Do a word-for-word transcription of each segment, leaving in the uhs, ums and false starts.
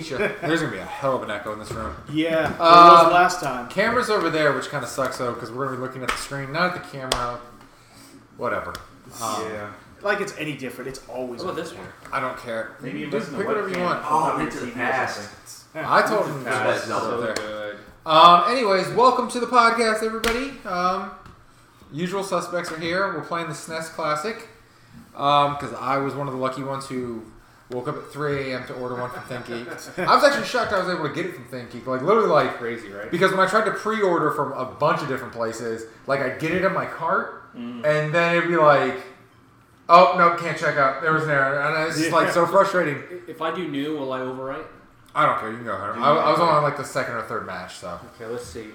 beat you. There's going to be a hell of an echo in this room. Yeah, it uh, was last time. Camera's over there, which kind of sucks, though, because we're going to be looking at the screen, not at the camera. Whatever. Um, yeah. Like it's any different. It's always What about this one? I don't care. Maybe Dude, invest in a pick whatever you webcam. want. Oh, into the past. I told him to That's put so there. good. Um, anyways, welcome to the podcast, everybody. Um, usual suspects are here. We're playing the S N E S Classic because um, I was one of the lucky ones who woke up at three a.m. to order one from ThinkGeek. I was actually shocked I was able to get it from ThinkGeek. Like, literally, like, Crazy, right? because when I tried to pre-order from a bunch of different places, like, I'd get it in my cart, Mm. and then it'd be like, oh, no, can't check out. There was an error. And it's just, like, so frustrating. If I do new, will I overwrite? I don't care. You can go ahead. I, I was on, like, the second or third match, so. Okay, let's see.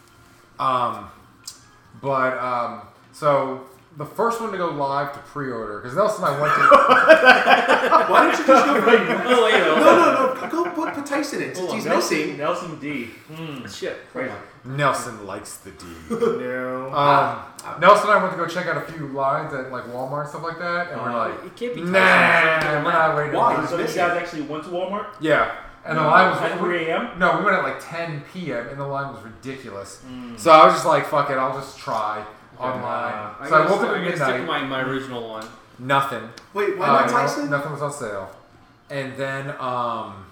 Um, but, um, so... The first one to go live to pre-order, because Nelson and I went to... Why don't you just go for Oh, wait, No, no, no. Go put, put Tyson in. Since he's Nelson, missing. Nelson D. Mm. Shit. Right on. Nelson likes the D. No. Um, Nelson and I went to go check out a few lines at like Walmart and stuff like that, and we're like, It can't be nah, Tyson. we're not waiting. Why? in line." He's So you missing. guys actually went to Walmart? Yeah, and the line was At three a.m.? No, we went at like ten p.m. and the line was ridiculous. So I was just like, fuck it, I'll just try online. Uh, I so I gotta woke stick- up I at gotta stick with midnight. my, my original one. Nothing. Wait, why Uh, not no- Tyson? Nothing was on sale. And then um,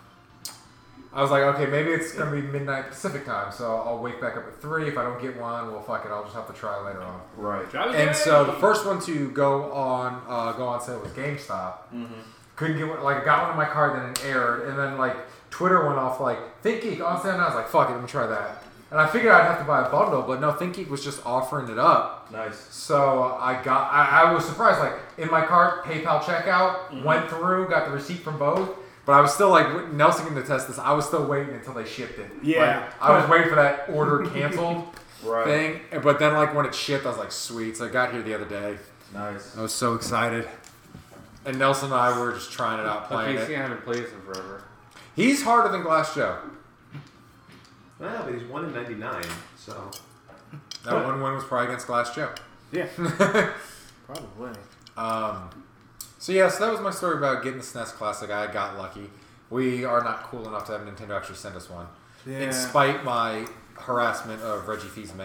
I was like, okay, maybe it's going to be midnight Pacific time, so I'll wake back up at three. If I don't get one, well, fuck it, I'll just have to try later on. Right. And so the first one to go on uh, go on sale was GameStop. Mm-hmm. Couldn't get one, like, I got one in my card, then it aired, and then, like, Twitter went off, like, ThinkGeek on sale, and I was like, fuck it, let me try that. And I figured I'd have to buy a bundle, but no, ThinkGeek was just offering it up. Nice. So I got, I, I was surprised. Like in my cart, PayPal checkout Mm-hmm. went through, got the receipt from both, but I was still like Nelson can attest this. I was still waiting until they shipped it. Yeah. Like, I was waiting for that order canceled Right. thing, but then like when it shipped, I was like, sweet. So I got here the other day. Nice. I was so excited. And Nelson and I were just trying it out, playing Okay, see, it. I haven't played this in forever. He's harder than Glass Joe. Well, but he's one in ninety-nine, so. That one win was probably against Glass Joe. Yeah. Probably. Um, so yeah, so that was my story about getting the S N E S Classic. I got lucky. We are not cool enough to have Nintendo actually send us one, Yeah. in spite my harassment of Reggie Fils-Aimé.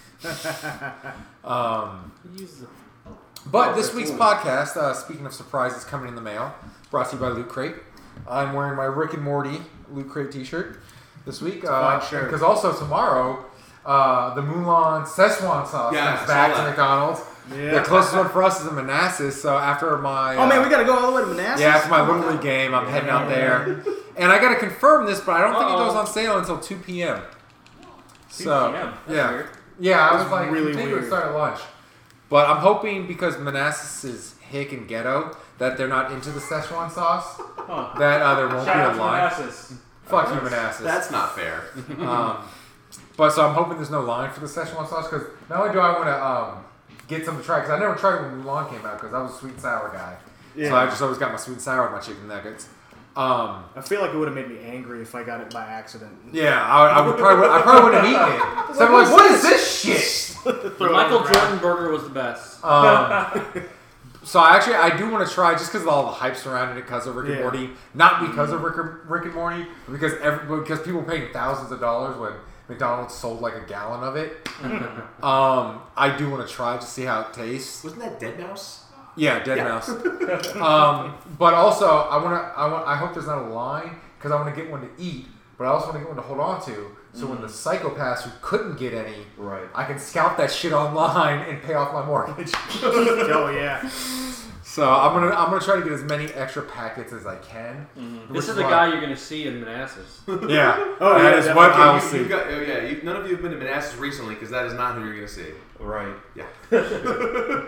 um, Use the but Oh, this that's week's cool. podcast, uh, speaking of surprises coming in the mail, brought to you by Loot Crate. I'm wearing my Rick and Morty Loot Crate T-shirt this week. fine shirt. Because also tomorrow, uh, the Mulan Szechuan sauce Yeah, comes I back saw to that. McDonald's. Yeah. The closest one for us is in Manassas, so after my... Oh man, uh, we gotta go all the way to Manassas. Yeah, after my Little League game, I'm heading out there. And I gotta confirm this, but I don't think it Uh-oh. goes on sale until two p.m. two So, p.m. That's yeah. weird. Yeah, I was That's like, really I think it would weird. start at lunch. But I'm hoping because Manassas is hick and ghetto that they're not into the Szechuan sauce, Huh. that uh, there won't Shout be out a to line. Manassas. Fuck you, Manassas. That's not fair. Um, but so I'm hoping there's no line for the Szechuan sauce because not only do I want to um, get some to try, because I never tried it when Mulan came out because I was a sweet and sour guy. Yeah. So I just always got my sweet and sour with my chicken nuggets. Um, I feel like it would have made me angry if I got it by accident. yeah, I, I would probably I probably would have eaten it. So I'm like, what is this shit? The Michael Jordan burger was the best. Um, so I actually I do want to try just because of all the hype surrounding it because of Rick and Yeah. Morty, not because of Rick, Rick and Morty, because every, because people were paying thousands of dollars when McDonald's sold like a gallon of it. um, I do want to try to see how it tastes. Wasn't that Dead Mouse? Yeah, dead Yeah. mouse. um, but also I want to I want I hope there's not a line because I want to get one to eat, but I also want to get one to hold on to. So when the psychopaths who couldn't get any, Right. I can scout that shit online and pay off my mortgage. Oh yeah. So I'm gonna I'm gonna try to get as many extra packets as I can. This Which is the why- guy you're going to see in Manassas. Yeah. Oh, that yeah, is yeah. what Okay, I will you, see. you've got, oh, yeah, you, none of you have been to Manassas recently because that is not who you're going to see. Right. Yeah.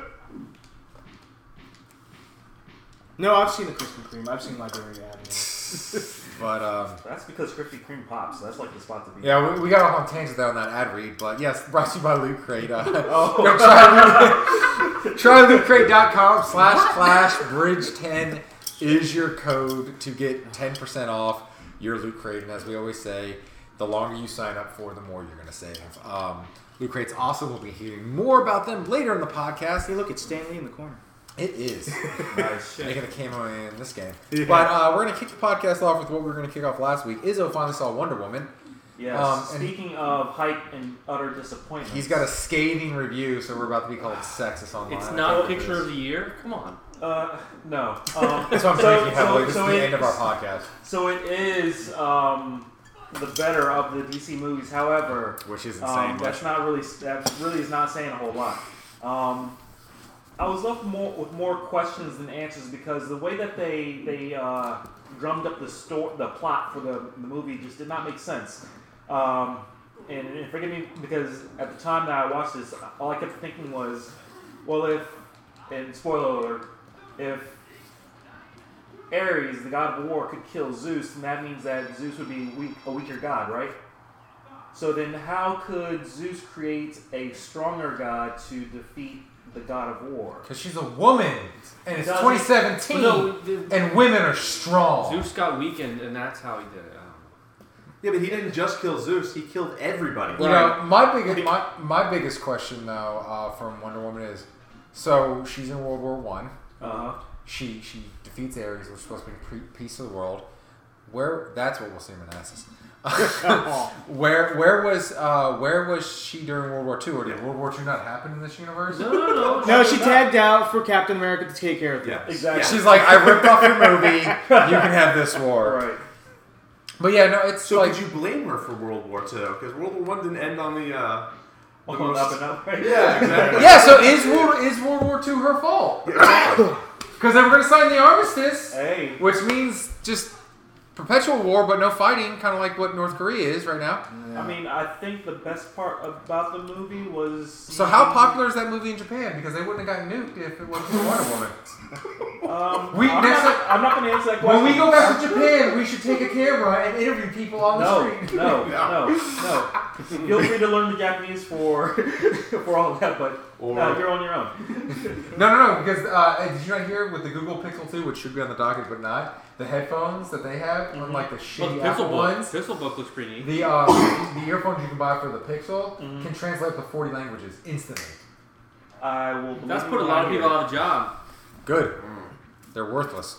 No, I've seen the Krispy Kreme. I've seen Liberia Avenue. But um, That's because Krispy Kreme pops. That's like the spot to be. yeah, we, we got off on tangent there on that ad read. But yes, brought to you by Loot Crate. Uh, Oh. go try loot, try loot crate dot com slash clash bridge ten is your code to get ten percent off your Loot Crate. And as we always say, the longer you sign up for, the more you're going to save. Um, Loot Crate's awesome. We'll be hearing more about them later in the podcast. Hey, look, it's Stanley in the corner. It is. Nice. Making a camo in this game. Yeah. But uh, we're going to kick the podcast off with what we were going to kick off last week. Izzo finally saw Wonder Woman. Yes. Um, and Speaking of hype and utter disappointment, He's got a scathing review, so we're about to be called sexist online. It's I not think it picture is. of the year. Come on. Uh, no. Um, That's what I'm so, drinking heavily. So, This so is the it- end of our podcast, So it is um, the better of the D C movies. However, which is insane. um, that's not really that really is not saying a whole lot. Um, I was left more with more questions than answers because the way that they they uh, drummed up the sto- the plot for the, the movie just did not make sense. Um, and, and forgive me because at the time that I watched this, all I kept thinking was, well, if and spoiler alert, if Ares, the god of war, could kill Zeus, then that means that Zeus would be weak, a weaker god, right? So then how could Zeus create a stronger god to defeat the god of war? Because she's a woman, and it's Doesn't- twenty seventeen, No, the- and women are strong. Zeus got weakened, and that's how he did it. I don't know. Yeah, but he didn't just kill Zeus; he killed everybody. You know, my biggest my, my biggest question though uh, from Wonder Woman is, so she's in World War One. Uh-huh. She she defeats Ares, which is supposed to be pre- peace of the world. Where that's what we'll see in Manassas. where where was uh, where was she during World War Two, or did World War Two not happen in this universe? No, no, no. No, she tagged out for Captain America to take care of things. Yeah, Exactly. She's like, I ripped off your movie. You can have this war. Right. But yeah, no, it's So like could you blame her for World War Two? Because World War One didn't end on the. Uh, the On most- up and up, right? Yeah, exactly. yeah. So is World is World War Two her fault? Because they were going to sign the armistice, Hey. which means just perpetual war, but no fighting, kind of like what North Korea is right now. I mean, I think the best part about the movie was. So how popular is that movie in Japan? Because they wouldn't have gotten nuked if it wasn't for Wonder Woman. Um, We- I'm, next not, time- I'm not going to answer that question. When we go back to Japan, we should take a camera and interview people on the No, street. no, no, no. Feel free to learn the Japanese for for all of that, but Or- no, you're on your own. No, no, no, because uh, did you not hear with the Google Pixel two, which should be on the docket but not, the headphones that they have, Mhm. unlike the Well, shitty the Apple Pixel book. ones, Pixel book looks pretty neat. the uh, the earphones you can buy for the Pixel Mhm. can translate to forty languages instantly. I will. believe That's you put a when lot I of hear people it. out of a job. Good. They're worthless.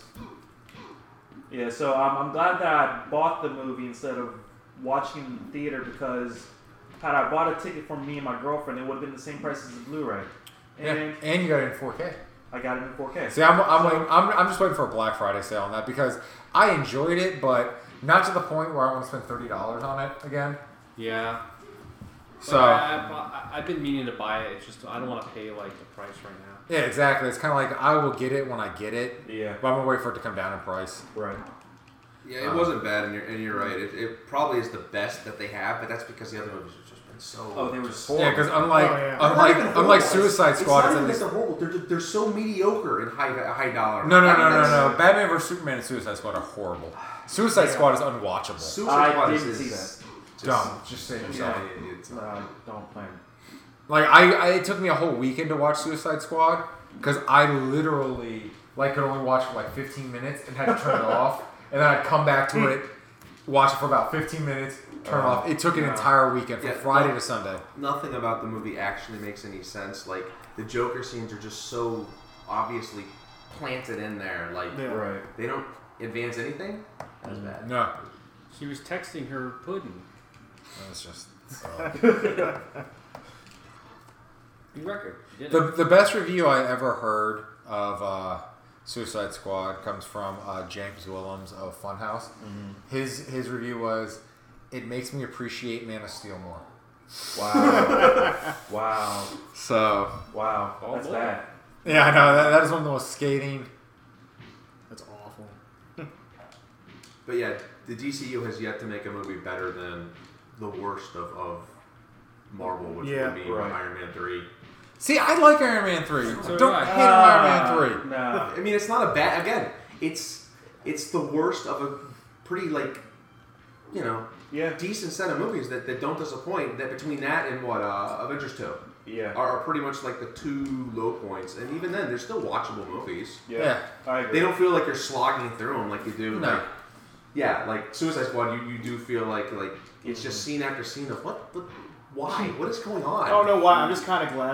Yeah, so um, I'm glad that I bought the movie instead of watching it in the theater because had I bought a ticket for me and my girlfriend, it would have been the same price as the Blu-ray, Yeah, and and you got it in four K. I got it in four K. See, I'm I'm, waiting, I'm I'm just waiting for a Black Friday sale on that because I enjoyed it, but not to the point where I want to spend thirty dollars on it again. Yeah. So I, I, I, I've been meaning to buy it. It's just I don't want to pay like the price right now. yeah, exactly. It's kind of like I will get it when I get it, Yeah, but I'm gonna wait for it to come down in price. right. Yeah, it wasn't bad, and you're, and you're right. It, it probably is the best that they have, but that's because the other movies have just been so. Oh, they were just- horrible. Yeah, because unlike Oh, yeah. They're not unlike even unlike horrible. Suicide It's Squad, not it's even at that least they're horrible. They're, just- they're so mediocre in high high dollar. no no I no mean, no that's- no. Batman versus Superman and Suicide Squad are horrible. Suicide Yeah. Squad is unwatchable. Suicide I Squad didn't is see just- Dumb. Just say it Yeah, yourself. yeah, it's Uh, don't plan. Like I, I, it took me a whole weekend to watch Suicide Squad because I literally like could only watch for like fifteen minutes and had to turn it off, and then I'd come back to it, watch it for about fifteen minutes, turn it Uh, off. It took an yeah. entire weekend from Yeah, Friday no. to Sunday. Nothing about the movie actually makes any sense. Like the Joker scenes are just so obviously planted in there. Like Yeah. Right. they don't advance anything. That's bad. No, She was texting her pudding. it's just Good record. She did the it. the best review I ever heard of uh, Suicide Squad comes from uh, James Willems of Funhouse. His his review was, "It makes me appreciate Man of Steel more." Wow. wow. So Wow. Oh, That's boy. bad. yeah, I know that, that is one of the most scathing. That's awful. But yeah, the D C U has yet to make a movie better than the worst of, of Marvel, which Yeah, would be right. Iron Man three. See, I like Iron Man three. So do Don't I. hate on Iron Man three. Nah. I mean, it's not a bad. Again, it's it's the worst of a pretty like, you know, Yeah. decent set of movies that, that don't disappoint. That between that and what uh, Avengers two Yeah. are, are pretty much like the two low points, and even then, they're still watchable movies. Yeah. Yeah. I agree. They don't feel like you're slogging through them like you do. No. Like, yeah, like Suicide Squad, you, you do feel like like it's just scene after scene of what, what why what is going on? I don't know why. I'm just kind of glad that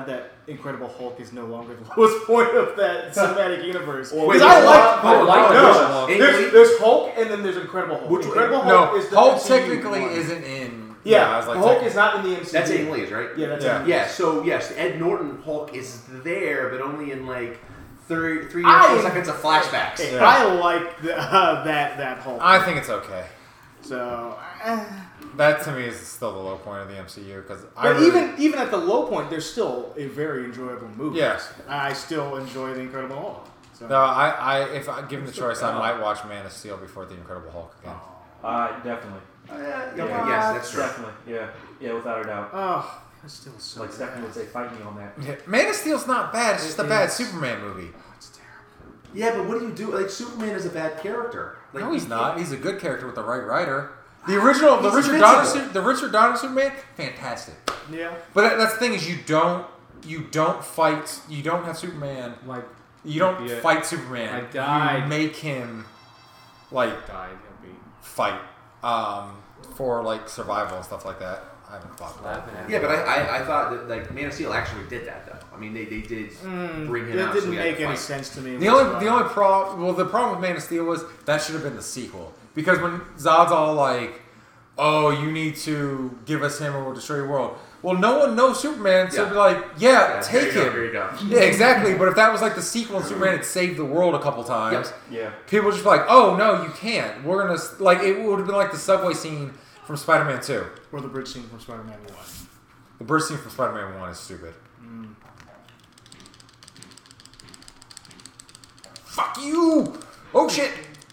Incredible Hulk is no longer the lowest point of that cinematic universe. Wait, Because I there's like, Hulk? I like the no, original Hulk. there's, there's Hulk and then there's Incredible Hulk. Which- Incredible No, Hulk is the Hulk M C U technically one. isn't in. Yeah, I was like, Hulk tech- is not in the M C U. That's Ang Lee's, right? Yeah, that's Yeah. Ang Lee. Yeah, so yes, Ed Norton Hulk is there, but only in like three, three or I- four seconds of flashbacks. Hey, Yeah. I like the, uh, that that Hulk. I think it's okay. so, uh, That to me is still the low point of the M C U because I but really, even even at the low point, there's still a very enjoyable movie. Yes. I still enjoy the Incredible Hulk. So. no, I, I if I given the choice, I might watch Man of Steel before the Incredible Hulk again. Uh, definitely. Uh, yeah, okay, Yeah. yes, that's true. Definitely. Yeah. Yeah, without a doubt. Oh, that's still so. Like Stephanie would say, fight me on that. Yeah, Man of Steel's not bad. It's just a It bad is. Superman movie. It's terrible. Yeah, but what do you do? Like Superman is a bad character. Like, No, he's not. He's a good character with the right writer. The original, the He's Richard Donner, invincible. Su- the Richard Donner Superman, fantastic. Yeah. But that, that's the thing is you don't, you don't fight, you don't have Superman. Like, You don't Yeah. fight Superman. I died. You make him like died. He'll be fight um, for like survival and stuff like that. I haven't fought that. laughing at Yeah, me. but I, I, I thought that like Man of Steel actually did that though. I mean, they, they did Mm, bring him it out. didn't so he had make to any fight. sense to me. The only, the whatsoever. only problem, well, the problem with Man of Steel was that should have been the sequel because when Zod's all like, "Oh, you need to give us him or we'll destroy your world." Well, no one knows Superman, so Yeah. it'd be like, "Yeah, Yeah, take here you go, him." here you go. Yeah, exactly. But if that was like the sequel and Superman had saved the world a couple times, Yeah. people would just be like, "Oh no, you can't. We're gonna s-" like it would have been like the subway scene from Spider-Man Two. Or the bridge scene from Spider-Man One. The burst scene from Spider-Man One is stupid. Mm. Fuck you! Oh shit!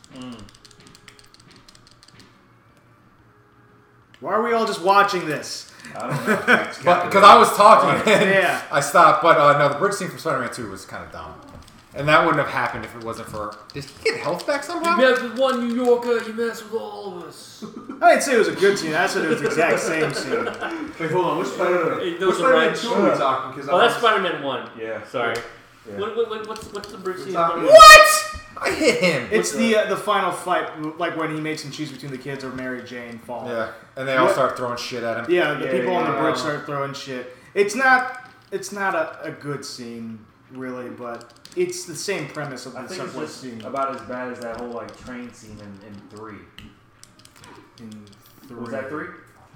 Why are we all just watching this? I don't know. But because I was talking, and Yeah. I stopped. But uh, no, the bridge scene from Spider-Man Two was kind of dumb, and that wouldn't have happened if it wasn't for. Did he get health back somehow? You mess with one New Yorker, you mess with all of us. I didn't say it was a good scene. I said it was the exact same scene. Wait, hold on. Which Spider-Man? Hey, Which those are Spider-Man right. two are we talking? Because Oh, that's Spider-Man one. Yeah. Sorry. Yeah. What, what, what, what's what's the bridge scene? talking- What? I hit him. It's the uh, the final fight, like when he makes him choose between the kids or Mary Jane fall. Yeah, and they all What? start throwing shit at him. Yeah, the Yeah, people on the yeah. bridge start throwing shit. It's not it's not a, a good scene, really, but it's the same premise of I the think it's subway just scene. about as bad as that whole like train scene in, in three. in three. Was that three?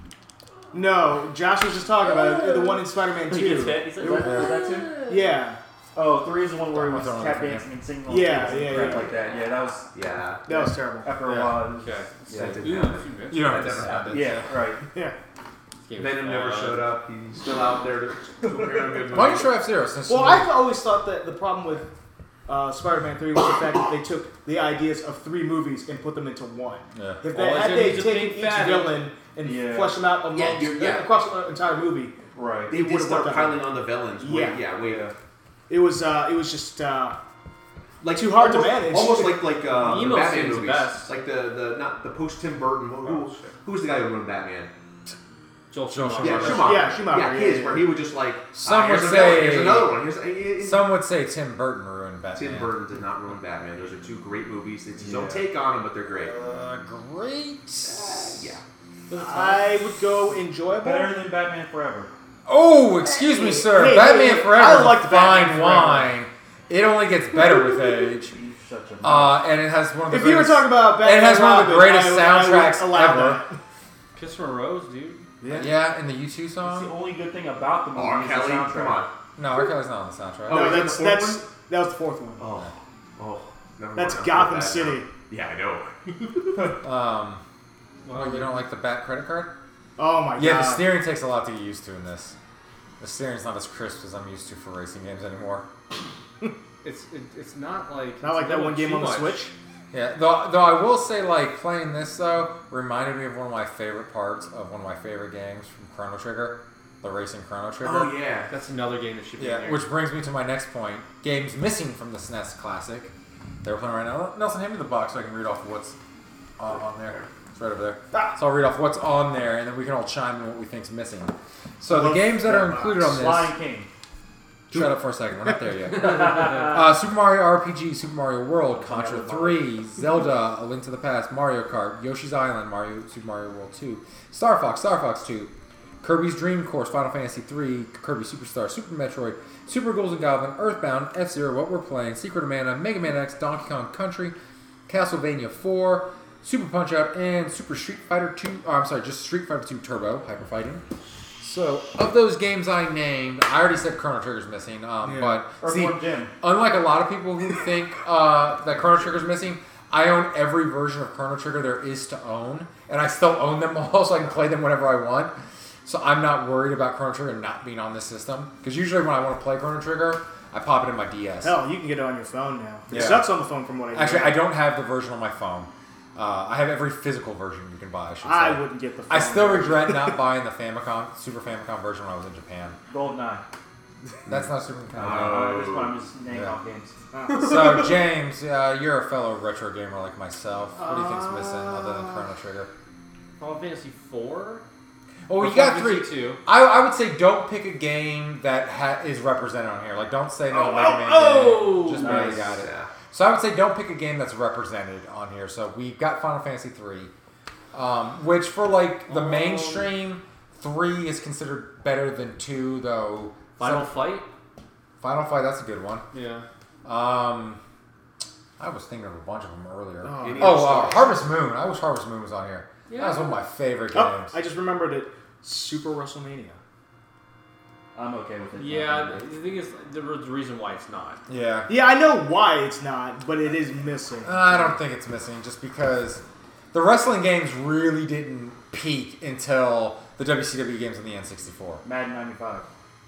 No, Josh was just talking about it, the one in Spider-Man He gets two. hit. He's like, Was that, was that two? Yeah, Oh, three is the one where he was Throwing tap it from dancing and singing on Yeah, stage and yeah, crap yeah. like that. Yeah, that was Yeah. that was terrible. after a Yeah. while. it was- Okay. Yeah, That didn't Ooh, happen. a few minutes. You don't have That to never sound happened. it. yeah, right. Yeah. Game Venom was never fun. showed up. He's still out there to, to appear in a good movie. Why don't you try F Zero? Since Well, you I've always thought that the problem with uh, Spider-Man three was the fact that they took the ideas of three movies and put them into one. Yeah. If they All had I they did was taken a big each fatty. villain and Yeah. fleshed them out amongst, Yeah, you're- yeah. across the entire movie, Right. They It would would've start worked out. piling on the villains. Wait, Yeah. yeah, wait. Yeah. it was uh, it was just uh, Like Too hard to almost- manage. Almost like like uh, The the emo Batman scene's the movies. best. Like the, the not the post Tim Burton. Who, who, Oh, shit. who was the guy who ruined Batman? Joel Joel Schumacher. Yeah, Schumacher. Schumacher. Yeah, Schumacher, Yeah, yeah, his yeah, where yeah. he would just like. Some ah, here's would a villain, say- here's another one. Here's, he- he- Some would say Tim Burton ruined Batman. Tim Burton did not ruin Batman. Those are two great movies. It's his Yeah. own take on them, but they're great. Uh, great. Yeah. I would go enjoyable. Better than Batman Forever. Oh, excuse me, sir. Hey, Batman hey, Forever I is like the Batman fine Forever. wine. It only gets better with age. You shut your mouth. Uh, and it has one of the If you were greatest, talking about Batman, it has one of the Robin, greatest I would- I would soundtracks allow ever. that. Kiss from a Rose, dude. Yeah. Yeah, and the U two It's the song. only good thing about the movie R. is the Kelly, soundtrack. come on. No, R. Kelly's not on the soundtrack. Oh, No, is that that's the fourth that's one? that was the fourth one. Oh, oh, never mind. That's I'll put Gotham that City. down. Yeah, I know. Um, well, you don't like the Bat credit card? Oh my Yeah, god. the steering takes a lot to get used to in this. The steering's not as crisp as I'm used to for racing games anymore. It's it, it's not like Not like it's that not one game too on the much. Switch. Yeah, though, though I will say, like, playing this, though, reminded me of one of my favorite parts of one of my favorite games from Chrono Trigger, the racing Chrono Trigger. Oh yeah. That's another game that should be in Yeah, there. which brings me to my next point. Games missing from the S N E S Classic. They're playing right now. Nelson, hand me the box so I can read off what's on, on there. It's right over there. Ah. So I'll read off what's on there, and then we can all chime in what we think's missing. So the Love games that are that included box. on this... Lion King. Shut up for a second. We're not there yet. uh, Super Mario R P G, Super Mario World, Contra three, Zelda, A Link to the Past, Mario Kart, Yoshi's Island, Mario Super Mario World two, Star Fox, Star Fox two, Kirby's Dream Course, Final Fantasy three, Kirby Superstar, Super Metroid, Super Golden Goblin, Earthbound, F-Zero, What We're Playing, Secret of Mana, Mega Man X, Donkey Kong Country, Castlevania four, Super Punch-Out, and Super Street Fighter two. Oh, I'm sorry, just Street Fighter two Turbo, Hyper Fighting. So, of those games I named, I already said Chrono Trigger's missing, um, Yeah. but see, Earthworm Jim. unlike a lot of people who think uh, that Chrono Trigger's missing, I own every version of Chrono Trigger there is to own, and I still own them all, so I can play them whenever I want. So I'm not worried about Chrono Trigger not being on this system, because usually when I want to play Chrono Trigger, I pop it in my D S. Hell, you can get it on your phone now. It Yeah. sucks on the phone from what I hear. Actually, I don't have the version on my phone. Uh, I have every physical version you can buy, I should say. I wouldn't get the phone I still version. regret not buying the Famicom, Super Famicom version when I was in Japan. GoldenEye. That's not Super Famicom. Uh, this one I'm just naming Yeah. off games. So, James, uh, you're a fellow retro gamer like myself. What do you think's missing other than Chrono Trigger? Final Fantasy four. Oh, Or you got Final three. Fantasy two. I, I would say don't pick a game that ha- is represented on here. Like, don't say no Oh, Mega oh, Man oh! game. Just Nice. barely got it. Yeah. So I would say don't pick a game that's represented on here. So we've got Final Fantasy three, um, which for like the Um, mainstream, three is considered better than two, though. Final Some- Fight. Final Fight, that's a good one. Yeah. Um, I was thinking of a bunch of them earlier. Oh, Any Oh, other uh, stars? Harvest Moon. I wish Harvest Moon was on here. That was one of my favorite games. Oh, I just remembered it. Super WrestleMania. I'm okay with it. Yeah. The thing is, the re- the reason why it's not. Yeah. Yeah, I know why it's not, but it is missing. I don't think it's missing just because the wrestling games really didn't peak until the W C W games on the N sixty-four. Madden ninety-five.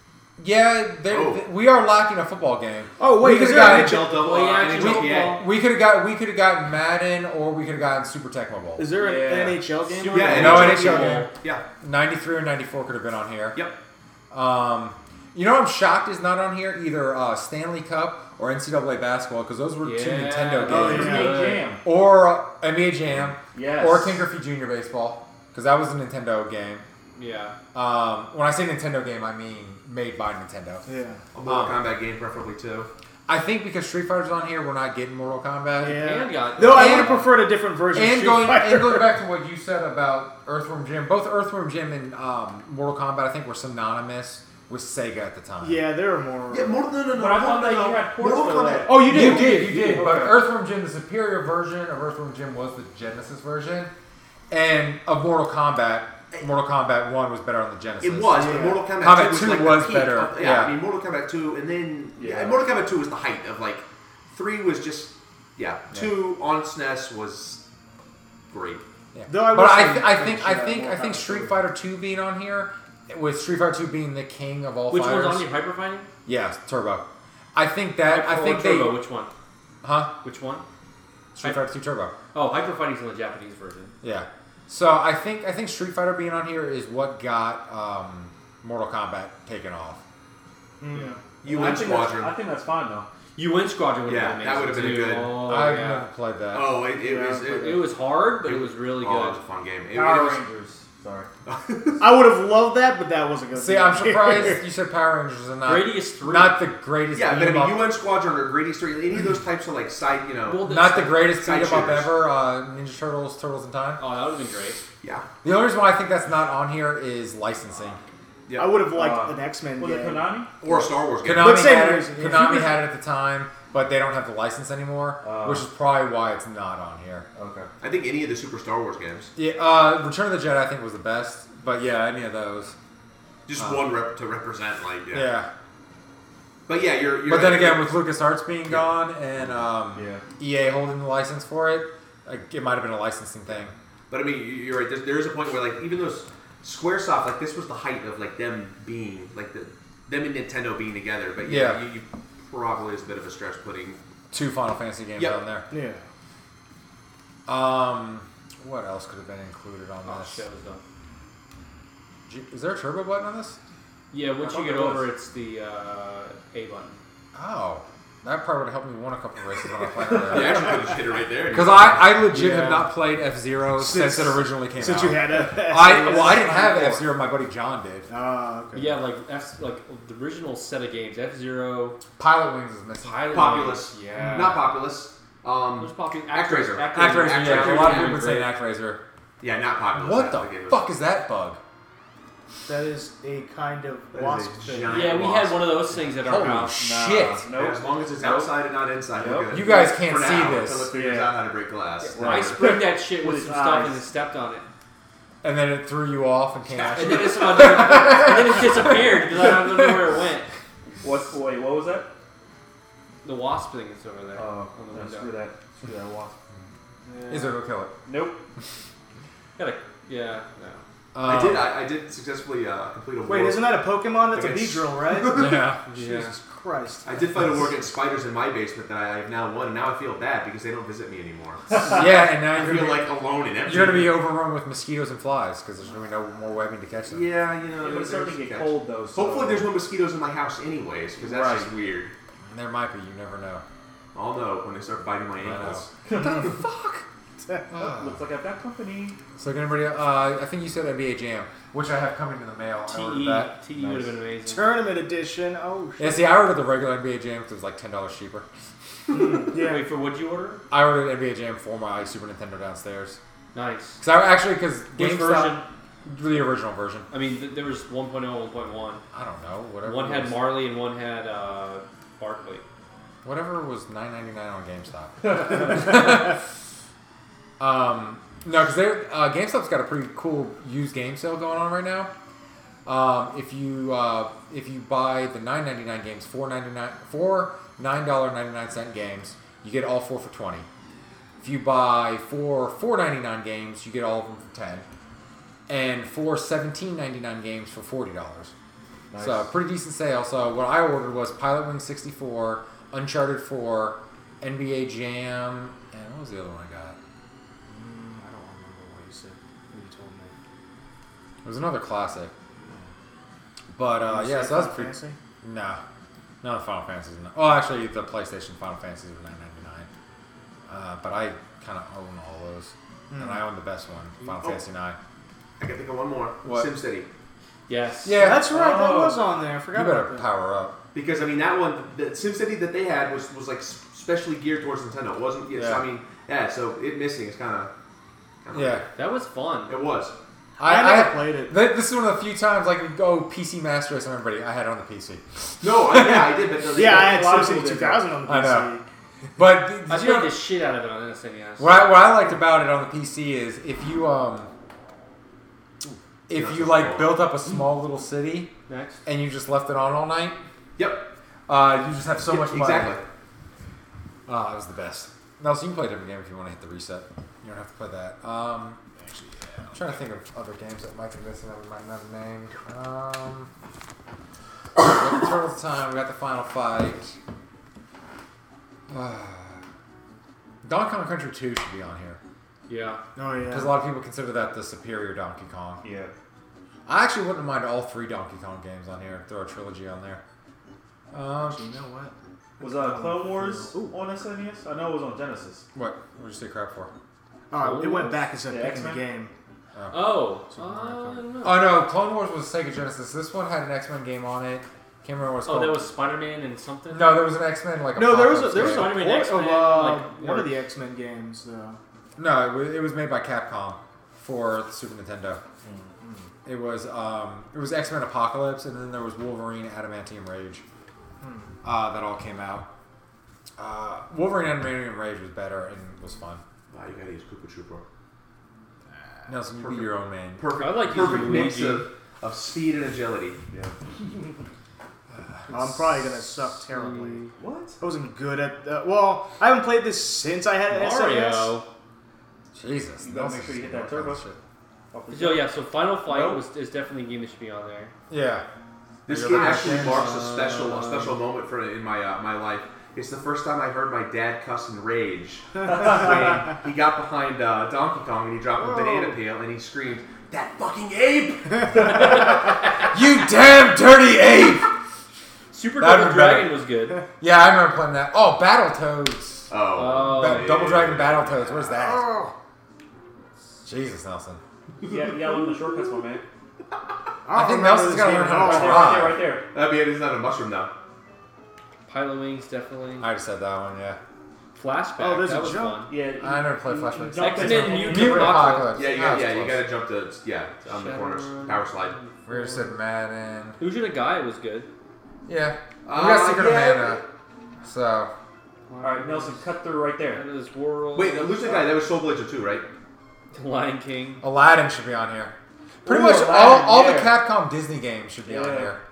Yeah, they, Oh. th- we are lacking a football game. Oh, wait, we is could there have an gotten, N H L double, Well, yeah, uh, actually, N H L P A. football. we could have got we could have gotten Madden or we could have gotten Super Tecmo Bowl. Is there an Yeah. N H L game? Super- Yeah, No N N H L H L game. Yeah. ninety-three or ninety-four could have been on here. Yep. Um, you know, I'm shocked is not on here either. Uh, Stanley Cup or N C double A basketball because those were two Yeah. Nintendo Oh, games. yeah. N B A Jam. Or uh, N B A Jam Yes. or King Griffey Junior Baseball because that was a Nintendo game. Yeah. Um, when I say Nintendo game, I mean made by Nintendo. Yeah. A Mortal Um, Kombat game, preferably too. I think because Street Fighter's on here, we're not getting Mortal Kombat. Yeah. And got. Though I And- would have preferred a different version of And Street going, Fighter. and going back to what you said about Earthworm Jim, both Earthworm Jim and um, Mortal Kombat, I think, were synonymous with Sega at the time. Yeah, there are more. Yeah, more, no, no, no. But I no, thought no, that no. you had ports Mortal for Kombat. that. Oh, you You did. did, you did. But Okay. Earthworm Jim, the superior version of Earthworm Jim was the Genesis version, and of Mortal Kombat, Mortal Kombat One was better on the Genesis. It was, Yeah. but Mortal Kombat, Kombat two was, two like was the peak better, Of, yeah, yeah. I mean Mortal Kombat two, and then yeah. Yeah. Mortal Kombat two was the height of like three was just yeah, two on S N E S was great. Yeah. Though I but wish I, they th- I finished think, I that think, I Mortal think Kombat Street two. Fighter Two being on here, with Street Fighter Two being the king of all Which fighters. one's on your hyper fighting? Yeah, Turbo. I think that. I Or think Turbo. they. Which one? Huh? Which one? Street Fighter Two Turbo. Oh, hyper fighting's in the Japanese version. Yeah. So I think I think Street Fighter being on here is what got um, Mortal Kombat taken off. Mm. U I N think that's- Squadron. I think that's fine though. U N Squadron would Yeah, have been that amazing would've been a too. good- Oh, I've yeah. never played that. Oh, it, it Yeah, was. It, It was hard, but it was really oh, it good. was a fun game. It, Power it was, Rangers. Sorry. I would have loved that, but that wasn't going to See, I'm surprised you said Power Rangers and not Gradius three. not the greatest. yeah, but I beat 'em mean, up- U N Squadron or Grady's Three, any of those types of like side, you know, Well, not the greatest Side beat 'em up shooters. ever. Uh, Ninja Turtles, Turtles in Time. Oh, that would have been great. yeah. The only reason why I think that's not on here is licensing. Yep. I would have liked Uh, an X-Men Was it game. Konami? Or a Star Wars game. Konami But same had it. reason, yeah. Konami had it at the time, but they don't have the license anymore, Oh. which is probably why it's not on here. Okay. I think any of the Super Star Wars games. Yeah, uh, Return of the Jedi I think was the best, but yeah, any of those. Just Uh, one rep to represent, like, yeah. Yeah. But yeah, you're. you're But then right. again, with LucasArts being gone and um, Yeah. E A holding the license for it, like, it might have been a licensing thing. But I mean, you- you're right. There's, there is a point where, like, even those SquareSoft, like, this was the height of like them being, like, the them and Nintendo being together. But yeah, Yeah. you, you probably is a bit of a stretch putting. Two Final Fantasy games Yep. on there. Yeah. Um, what else could have been included on Oh, this? shit, it was done. G- Is there a turbo button on this? Yeah, once I you thought get there over, was. it's the uh, A button. Oh, that probably would have helped me win a couple of races when I played You there. actually could have hit it right there. Because I, I legit Yeah. have not played F Zero since, Since- it originally came Since out. you had a... I well, I didn't have F Zero. My buddy John did. Oh, okay. Yeah, like F, like the original set of games, F Zero, Pilot Wings is missing. Pilot Populous. Wings, yeah. Not Populous. Um, What's popular? Actraiser. Actraiser, yeah. Actraiser, A lot of yeah, people have been saying Actraiser. yeah, not Populous. What That's the game. fuck is that bug? That is a kind of That is wasp a thing. giant- Yeah, we had one of those things at our Holy house. Nah, shit! Nope. As long as it's Nope. outside and not inside, we're Yep. good. You guys can't For see now, this. until it figures Yeah. out how to break glass. I sprayed that shit with With some its stuff eyes. and then stepped on it. And then it threw you off and came at And you. then it, somehow didn't- and then it disappeared because I don't know where it went. What? Wait, what was that? The wasp thing is over there Oh, on the no, window. screw that. Screw that wasp. Is it? Go kill it. Nope. Gotta, yeah, no. I Um, did. I, I did successfully uh, complete a war. Wait, isn't that a Pokemon? That's a Against- Beedrill, right? Yeah. Jesus Christ. I did fight a war against spiders in my basement that I have now won, and now I feel bad because they don't visit me anymore. Yeah, and now I you're feel gonna be, like alone and empty. you're gonna be overrun with mosquitoes and flies because there's gonna be no more webbing to catch them. Yeah, you know. Yeah, but it's starting to there's- get cold though. So Hopefully, there's no mosquitoes in my house, anyways, because that's Right. just weird. There might be. You never know. I'll know when they start biting my I know. ankles. What the fuck? Oh, looks like I've got company. So can anybody? Uh, I think you said N B A Jam, which I have coming in the mail. I ordered T E, that. T E would have been amazing. Tournament edition. Oh Yeah, shit. see, I ordered the regular N B A Jam because it was like ten dollars cheaper. Yeah. Wait, for what'd you order? I ordered N B A Jam for my Super Nintendo downstairs. Nice. Because I actually because Which GameStop, version? the original version. I mean, th- there was one point oh, one point one. I don't know. Whatever. One it had was. Marley and one had uh, Barkley. Whatever was nine ninety nine on GameStop. um, no, because they're uh, GameStop's got a pretty cool used game sale going on right now. Um, if you uh, if you buy the nine ninety nine games, four ninety nine, four nine dollar ninety nine cent games, you get all four for twenty. If you buy four four ninety nine games, you get all of them for ten, and four seventeen ninety nine games for forty dollars. Nice. So pretty decent sale. So what I ordered was Pilot Wing sixty-four, Uncharted four, N B A Jam, and what was the other one I got? Mm, I don't remember what you said. What you told me. It was another classic. But uh, You yeah, say so that's Final pretty. Fantasy? No, none of the Final Fantasies. No. Oh, actually, the PlayStation Final Fantasies were nine ninety nine. Uh, but I kind of own all those, Hmm. and I own the best one, Final Oh. Fantasy nine. I can think of one more. What? SimCity. Yes. Yeah, That's right. That Oh. was on there. I You forgot about better that. power up. Because I mean that one, the SimCity that they had was was like specially geared towards Nintendo. It wasn't. Yes, Yeah. I mean, yeah. So it missing is kind of. Yeah, That was fun. It was. I, I, never I played it. th- this is one of the few times like we go P C Master Race on everybody. I had it on the P C. No, I, yeah, I did. But the, Yeah, I a had lot of SimCity people two did thousand on the P C. I know. But th- I did you played know- the shit out of it on N S N E S. What I, what I liked about it on the P C is if you um if you like built up a small little city Next. and you just left it on all night, Yep. uh, you just have so Yep, much fun. exactly. Oh, it was the best. No, so you can play a different game if you want to hit the reset. You don't have to play that. Um, actually, yeah. I'm trying to think of other games that might be missing that we might not have named. Um, we got the Turtles Time. We got the Final Fight. Donkey Kong Country two should be on here. Yeah. Oh yeah. Because a lot of people consider that the superior Donkey Kong. Yeah. I actually wouldn't mind all three Donkey Kong games on here. Throw a trilogy on there. Um, You know what? Was uh, Clone Wars on S N E S? I know it was on Genesis. what? What did you say crap for? Oh, it went back instead of Yeah, picking the X-Men? game. Oh. Super Uh, Mario I Kart. don't know. Oh no, Clone Wars was Sega Genesis. This one had an X-Men game on it. Can't remember what it's Oh, called. that was Spider-Man and something? No, there was an X-Men like No, there was a, Apocalypse there was a game. port Spider-Man, of X-Men, uh, like, one or- of the X-Men games though. No, it was, it was made by Capcom for the Super Nintendo. Mm-hmm. It was um, it was X-Men Apocalypse, and then there was Wolverine Adamantium Rage. Hmm. Uh, that all came out. Uh, Wolverine Adamantium Rage was better and was fun. Wow, you gotta use Koopa Trooper. Nelson, you be Perfect. your own man. Perfect. I like perfect using mix Luigi. of, of speed and agility. Yeah. I'm probably gonna suck terribly. What? I wasn't good at. Uh, well, I haven't played this since I had an S N E S. Mario. Jesus, You gotta make Nelson's sure you hit doing that all kinds turbo. of shit. So yeah, so Final Fight Nope. was is definitely a game that should be on there. Yeah. This You're game looking at actually games, marks a uh, special a special moment for in my uh, my life. It's the first time I heard my dad cuss in rage when he got behind uh, Donkey Kong and he dropped a Whoa. banana peel and he screamed, "That fucking ape!" You damn dirty ape! Super That'd Double be better. Dragon was good. Yeah, I remember playing that. Oh, Battletoads. Oh, Oh, Ba- yeah. Double Dragon Battletoads. What is that? Oh, Jesus, Nelson. Yeah, you gotta learn the shortcuts, my man. I think remember Nelson's this gotta game learn at how to all. Right there, try. right there, right there. that'd be it. It's not a mushroom now. Pilot Wings definitely. I just said that one, yeah. Flashback. Oh, there's that a was jump. fun. Yeah, I never played you- Flashback. you jump X-Men into- Mutant Mutant Apocalypse. Apocalypse. Yeah, you That got, was yeah, you close. gotta jump to yeah on the corners, Shadowrun. power slide. We just said Madden. Illusion of Gaia was good. Yeah. We Uh, got Secret yeah. of Mana. So. All right, Nelson, cut through right there. Out of this world. Wait, Illusion Guy, that was Soul Blazer too, right? Lion King. Aladdin should be on here. Pretty Ooh, much Aladdin, all, all the yeah. Capcom Disney games should be on Yeah. here.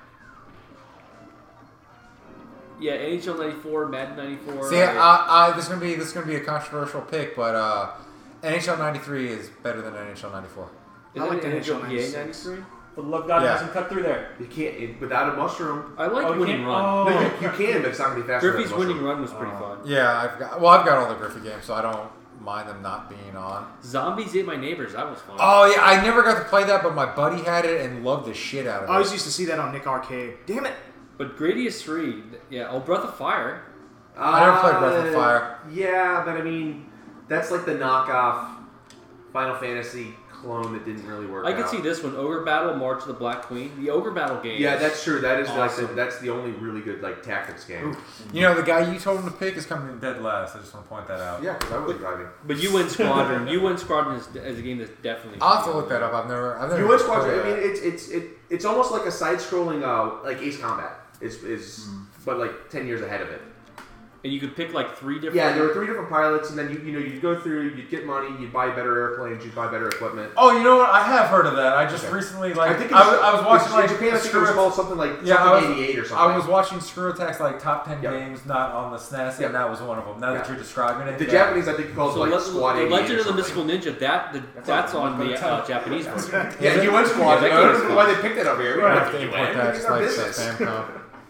Yeah, N H L ninety-four, Madden ninety-four. See, I, I, this is gonna be this is gonna be a controversial pick, but uh, N H L ninety-three is better than N H L ninety-four. Is I that like N H L N P H A L ninety-three? For the love of God, Yeah. Nelson, cut through there. You can't it, without a mushroom. I like Oh, you Winning can't- Run. oh. No, you, you can, but it's not gonna be faster. Griffey's than a mushroom. Winning Run was pretty Oh. fun. Yeah, I've got well, I've got all the Griffey games, so I don't mind them not being on. Zombies Ate My Neighbors. That was fun. Oh yeah, I never got to play that, but my buddy had it and loved the shit out of it. I always used to see that on Nick Arcade. Damn it! But Gradius three, yeah. Oh, Breath of Fire. I never played Breath of Uh, Fire. Yeah, but I mean, that's like the knockoff Final Fantasy clone that didn't really work I out. could see this one. Ogre Battle, March of the Black Queen. The Ogre Battle game. Yeah, that's true. That is like the, Awesome. that's the only really good like tactics game. You know, the guy you told him to pick is coming in dead last. I just want to point that out. Yeah, because I was driving. But U N Squadron. U N Squadron is, is a game that's definitely. I'll have to look that up. I've never. I've never. U N Squadron. played I mean, that. it's it's it, it's almost like a side-scrolling uh like Ace Combat. Is is but like ten years ahead of it. And you could pick like three different. Yeah, there were three different pilots, and then you you know you'd go through, you'd get money, you'd buy better airplanes, you'd buy better equipment. Oh, you know what? I have heard of that. I just Okay. recently like. I think I, was, I was watching in like Japan. I think it Screw was Attack- called something like Yeah, I something was- eighty-eight or something. I was watching Screw Attack's like top ten Yep. games not on the S N E S, Yep. and that was one of them. Now that Yeah. you're describing it, The yeah. Japanese, I think, called So like Le- Squad the eighty-eight Legend or of the something. Mystical Ninja. That the, That's that's on- on the uh, Japanese version. Yeah, U N Squad. Yeah, that I don't game's know why they picked it up here. We I don't have have to to import that. It's Just our like business. Famicom.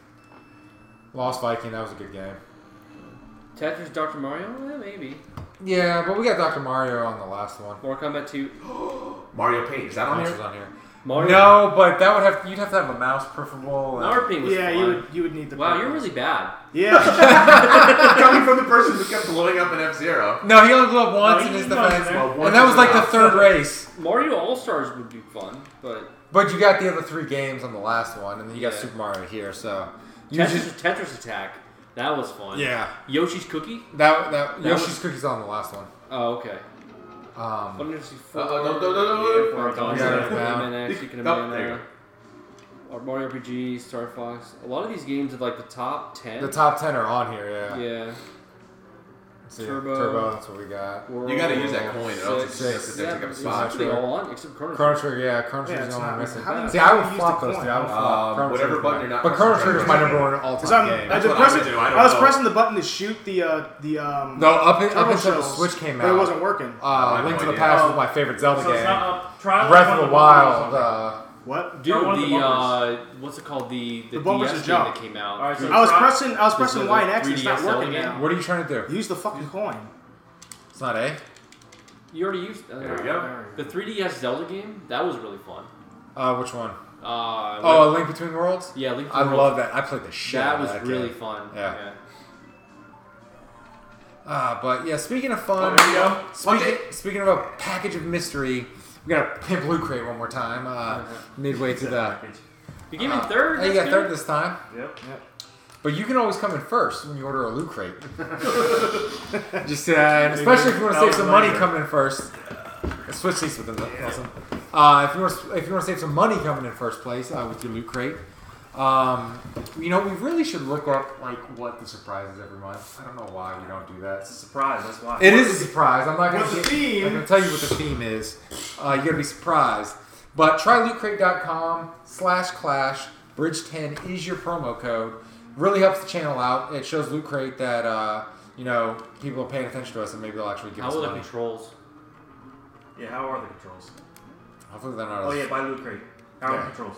Lost Viking. That was a good game. Tetris, Doctor Mario, eh, maybe. Yeah, but we got Doctor Mario on the last one. Mortal Kombat two. Mario Paint. Is that on Punch here? was on here. Mario. No, but that would have you'd have to have a mouse preferable. and- Mario Paint was Yeah, fun. you would you would need the. Wow, you're really bad. Yeah. Coming from the person who kept blowing up in F Zero. No, he only blew up once No, in he his didn't go in defense, there. Well, once and that was is like the enough. third race. Mario All Stars would be fun, but But you got the other three games on the last one, and then you got Yeah. Super Mario here. So you Tetris, just Tetris Attack. That was fun. yeah, Yoshi's Cookie. that that, That Yoshi's was- Cookies on the last one. Oh, okay. Um, Final Fantasy four. Uh, uh, no, no, no, no, no. Or Dawn Yeah, City, yeah. M N X, Secret of Oh, there you Mana, or Mario R P G, Star Fox. A lot of these games are like the top ten. the top ten are on here. Yeah. Yeah. Let's see. Turbo. Turbo. That's what we got. World You gotta use that coin, or else it's Six. just sit there Yeah, and take up it's spot. actually all on except Chrono Chrono Trigger. Trigger. Yeah, Chrono Yeah, Trigger's it's the only not- missing. how do you- See, how I do would you use flop the those coin? two. I would flop. Um, Chrono whatever Trigger's button my- you're not But Chrono concentrating Trigger's my on. number one Because all-time I'm, game. I, That's was what I pressing, would do. I don't I was know. pressing the button to shoot the uh, the um. No, up, in, up turbo until the shells, Switch came but out. it wasn't working. Uh, I have Link no to the idea. Past Oh. was my favorite Zelda So it's game. not up. Try Breath one of the bumpers or Wild. something. Uh, What? Dude, Or one of the the uh, bumpers. what's it called? The the, The bumpers D S are game jump. that came out. Alright, so I was try- pressing I was This pressing is Y a and X. and It's not 3D S working Zelda now. game. what are you trying to do? Use the fucking coin. It's not A. You already used. Uh, There we go. The three D S Zelda game that was really fun. Uh, which one? Uh, Oh, A Link Between Worlds. yeah, Link to I the World. love that. I played the shit. That out was of that really game. fun. Yeah. yeah. Ah, but yeah. Speaking of Oh, fun, there you go. Punch speaking, it. speaking of a package of mystery, we got to pimp Loot Crate one more time. Uh, midway to the. You came in uh, third. Hey, you that's got third good. this time. Yep. But you can always come in first when you order a Loot Crate. Just uh, and especially if you want to save some money coming in first. Switch seats with them, Nelson. Uh, if you want to, if you want to save some money coming in first place uh, with your Loot Crate, um, you know we really should look up like what the surprise is every month. I don't know why we don't do that. Surprise. That's why. It is a surprise. I'm not going What's to the theme? I'm going to tell you what the theme is. Uh, you got to be surprised. But try loot crate dot com slash clash. Bridge ten is your promo code. Really helps the channel out. It shows Loot Crate that uh, you know people are paying attention to us and maybe they'll actually give How us are the money. controls? Yeah. How are the controls? Hopefully they're not. Oh as- yeah, by Loot Crate. How are Yeah. the controls?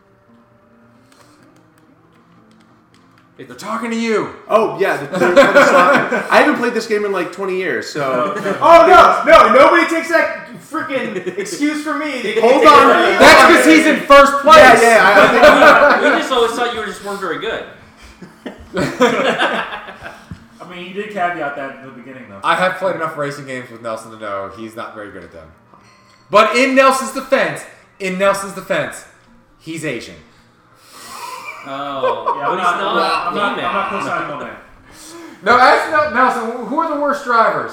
They're talking to you. Oh yeah, the, the, the slot. I haven't played this game in like twenty years, so Oh no, no, nobody takes that freaking excuse from me. hold on. That's because he's in first place. Yeah, yeah. I, I think we just always thought you were just weren't very good. I mean, you did caveat that at the beginning though. I have played enough racing games with Nelson to know he's not very good at them. But in Nelson's defense, in Nelson's defense, he's Asian. Oh, Yeah, but I'm he's not. not. I'm not. I'm not He-Man. co-signing on that. No, ask no, Nelson. Who are the worst drivers?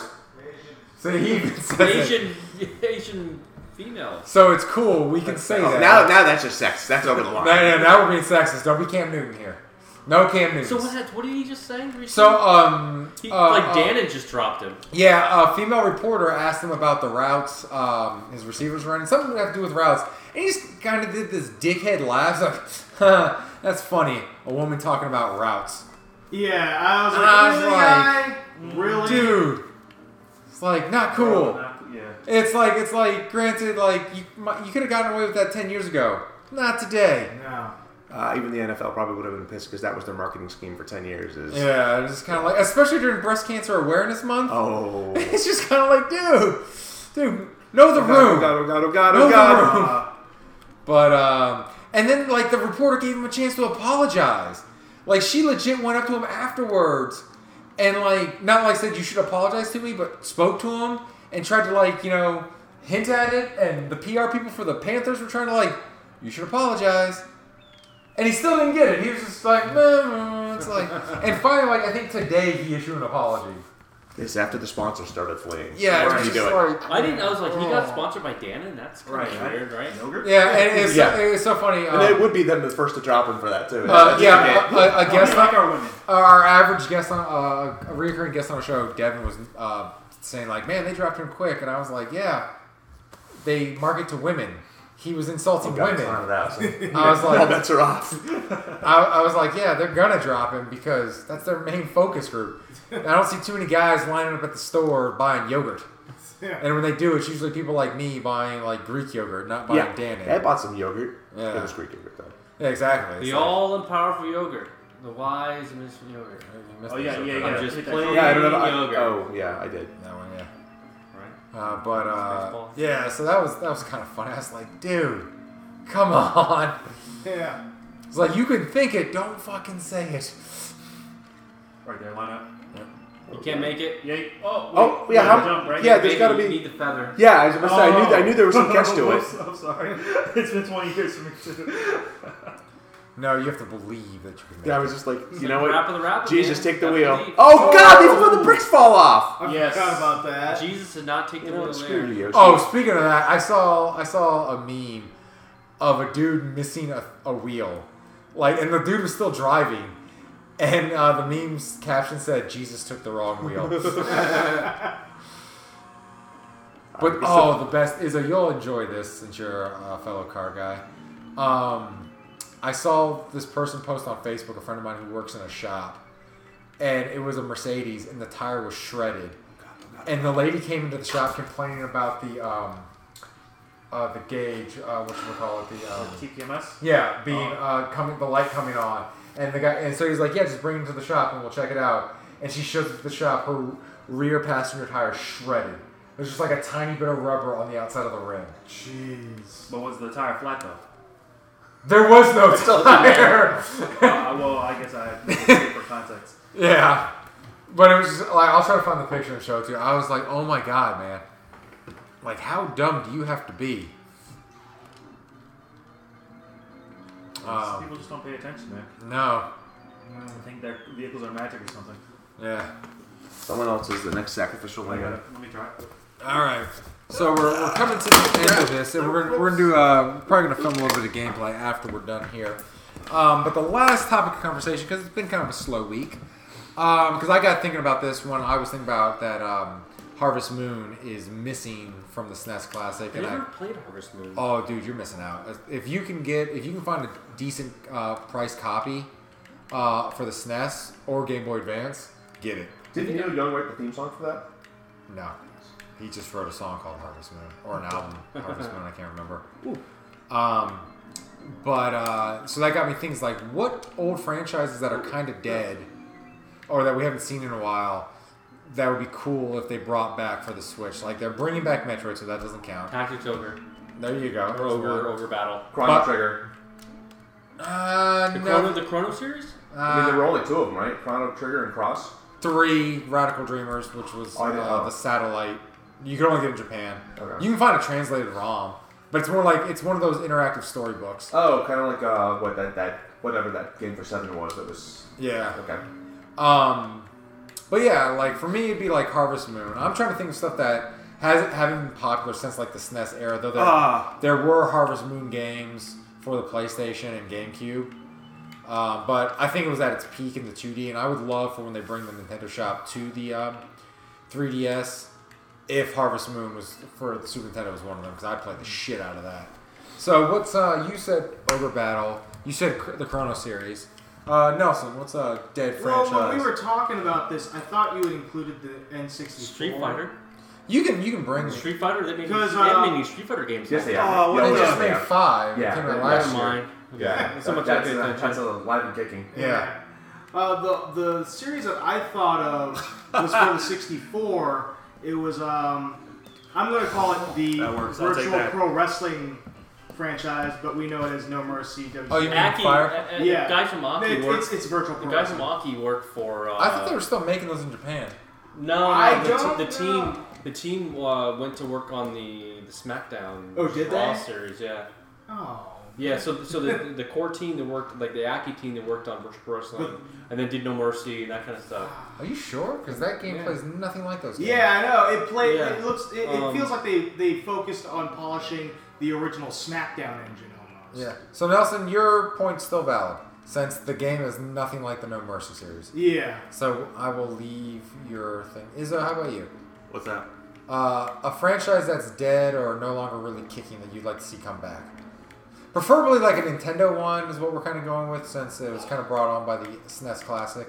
So he even says it. Asian, Asian females. So it's cool. We can say Oh, that. now, now that's just sex. That's over the line. no, no, now we're being sexist. Don't be Cam Newton here. No Cam Newton. So what? What did he just say? Recently? So um, He, uh, like uh, Dannon just dropped him. Yeah, a female reporter asked him about the routes um, his receivers running, something to have to do with routes, and he just kind of did this dickhead laugh, like, huh, that's funny, a woman talking about routes. Yeah, I was And like, I was really, like, guy? Really? Dude, it's like, not cool. Yeah. It's like, it's like, granted, like, you, you could have gotten away with that ten years ago. Not today. No. Uh, even the N F L probably would have been pissed because that was their marketing scheme for ten years. Is Yeah, it's just kind of like, especially during Breast Cancer Awareness Month. Oh. It's just kind of like, dude, dude, know the Oh room. God, oh God, oh God, Know oh the God. room. Uh, But, um, and then, like, the reporter gave him a chance to apologize. Like, she legit went up to him afterwards and, like, not like said, you should apologize to me, but spoke to him and tried to, like, you know, hint at it. And the P R people for the Panthers were trying to, like, you should apologize. And he still didn't get it. He was just like, meh, meh. It's like, and finally, like, I think today he issued an apology. This after the sponsor started fleeing. Yeah, Why it's did you just do it? like, I didn't. I was like, he got oh. sponsored by Dannon. That's kind Right. of weird, right? Yogurt? Yeah, and it's, Yeah. So, it's so funny. Um, And it would be them the first to drop him for that too. uh, That's yeah, okay. a, a, a oh, guest we like our women. Our average guest on uh, a recurring guest on a show, Devin, was uh, saying like, "Man, they dropped him quick," and I was like, "Yeah, they market to women." He was insulting Oh, God, women. it's not that, so- I was All like, bets are off. I, I was like, "Yeah, they're gonna drop him because that's their main focus group." I don't see too many guys lining up at the store buying yogurt, Yeah. and when they do, it's usually people like me buying like Greek yogurt, not buying Yeah, Dannon. I bought some yogurt. Yeah. It was Greek yogurt though. Yeah, exactly. The It's like- all and powerful yogurt. The wise and miss yogurt. You missed Oh, it, yeah, so yeah, good. I'm yeah. just Hit that playing Yeah, I don't know. I, yogurt. oh, yeah, I did. That one, yeah. Right? Uh, but uh, Baseball. yeah, so that was that was kind of funny. I was like, dude, come on. Yeah. It's like you can think it, don't fucking say it. Right there, line up. You can't make it. Yeah. Oh, Oh, wait. yeah, how- Jump, right? yeah, there's Maybe gotta you be- need the feather. Yeah, I was about to say, I knew, Oh. I knew there was some catch to it. Whoops, I'm sorry. It's been twenty years for me too. No, you have to believe that you can make Yeah, I it. was just like, It's you like know what? Rap of the Rapper, Jesus, man. take the Gotta wheel. believe. Oh, Oh. God, even the bricks fall off. I Yes. forgot about that. Jesus did not take You the know wheel what? there. Screw you, Yoshi. Oh, speaking of that, I saw I saw a meme of a dude missing a, a wheel, like, and the dude was still driving, and uh, the meme's caption said, "Jesus took the wrong wheel." But oh, the best is a you'll enjoy this since you're a fellow car guy. Um, I saw this person post on Facebook, a friend of mine who works in a shop, and it was a Mercedes, and the tire was shredded. And the lady came into the shop complaining about the um, uh, the gauge, uh, what should we call it, the um, T P M S. yeah, being uh, coming, the light coming on, and the guy, and so he's like, yeah, just bring it to the shop and we'll check it out. And she shows it to the shop, her rear passenger tire shredded. There's just like a tiny bit of rubber on the outside of the rim. Jeez. But was the tire flat though? There was no tire. uh, well, I guess I had to see it for context. Yeah, but it was just, like, I'll try to find the picture and show it to you. I was like, oh my god, man, like how dumb do you have to be? Um, People just don't pay attention, man. no, I think their vehicles are magic or something. yeah. Someone else is the next sacrificial I got lamb. it. Let me try it. All right. So we're, we're coming to the end of this, and we're gonna, we're gonna do uh, probably gonna film a little bit of gameplay after we're done here. Um, but the last topic of conversation, because it's been kind of a slow week, because I got thinking about this when I was thinking about that um, Harvest Moon is missing from the S N E S Classic, I and never I, played Harvest Moon. oh dude, you're missing out. If you can get, if you can find a decent uh, price copy uh, for the S N E S or Game Boy Advance, get it. Didn't Neil Young write the theme song for that? No. He just wrote a song called Harvest Moon. Or an album, Harvest Moon, I can't remember. Um, but, uh, so that got me thinking, like, what old franchises that are kind of dead, or that we haven't seen in a while, that would be cool if they brought back for the Switch? Like, they're bringing back Metroid, so that doesn't count. Tactics Ogre. There you go. Or Ogre, Ogre Battle. Chrono But- Trigger. Uh, The no. Chrono, the Chrono series? I mean, there Uh, were only two of them, right? Chrono Trigger and Cross. three Radical Dreamers, which was Oh, I didn't uh, know. the satellite. You can only get it in Japan. Okay. You can find a translated ROM, but it's more like it's one of those interactive storybooks. Oh, kind of like uh, what that, that whatever that game for seven was. That was Yeah. okay. Um, But yeah, like for me, it'd be like Harvest Moon. I'm trying to think of stuff that hasn't haven't been popular since like the S N E S era. Though there, Ah. there were Harvest Moon games for the PlayStation and GameCube. Um, but I think it was at its peak in the two D, and I would love for when they bring the Nintendo Shop to the um, three D S, if Harvest Moon was for the Super Nintendo was one of them, because I'd play the shit out of that. So what's uh? You said Ogre Battle. You said cr- the Chrono series. Uh, Nelson, what's a dead Well, franchise? when we were talking about this, I thought you had included the N sixty-four. Street Fighter. You can you can bring me. Street Fighter. They made Because, they haven't uh, made any Street Fighter games. Yes, they now. are. Oh, what They is just that? made five. Yeah, It came out yeah, last Never year. mind. Yeah, So much I that's, pay uh, attention. that's alive and kicking. Yeah. Uh, the the series that I thought of was for the sixty-four. It was um, I'm going to call it the That works. I'll take Virtual that. Pro Wrestling franchise, but we know it as No Mercy. W C W. Oh, you mean Aki, Fire? uh, uh, Yeah. the guys from Aki It- worked. it's, it's Virtual the Pro guys from Wrestling. Aki worked for. Uh, I thought they were still making those in Japan. No, no, I the, don't te- the know. team. The team uh, went to work on the the SmackDown Oh, did Raw they? series. Yeah, Oh. yeah. So so the the core team that worked like the Aki team that worked on Virtual Pro Wrestling and then did No Mercy and that kind of stuff. Are you sure? Because that game Yeah. plays nothing like those games. Yeah, I know. It played. Yeah. It looks. It, it Um, feels like they they focused on polishing the original SmackDown engine almost. Yeah. So Nelson, your point's still valid since the game is nothing like the No Mercy series. Yeah. So I will leave your thing. Izzo, how about you? What's that? Uh, a franchise that's dead or no longer really kicking that you'd like to see come back. Preferably like a Nintendo one is what we're kind of going with since it was kind of brought on by the S N E S Classic.